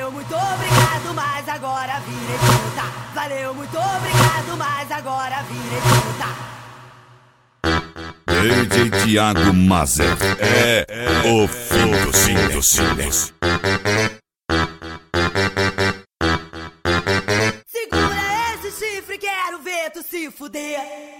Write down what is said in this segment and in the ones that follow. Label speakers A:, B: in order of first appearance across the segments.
A: Valeu, muito obrigado, mas agora virei puta. Valeu, muito obrigado, mas agora virei puta.
B: DJ Thiago Mazer é o fim do silêncio.
A: Segura esse chifre, quero ver tu se fuder.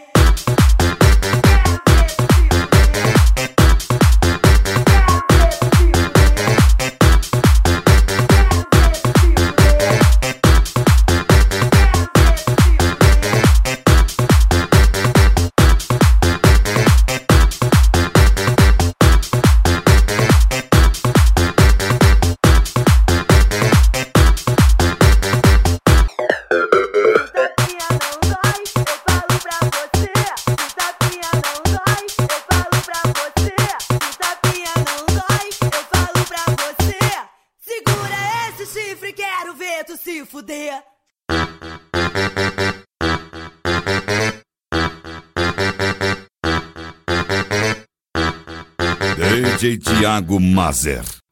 A: Chifre, quero ver tu se fuder.
B: DJ Thiago Mazer.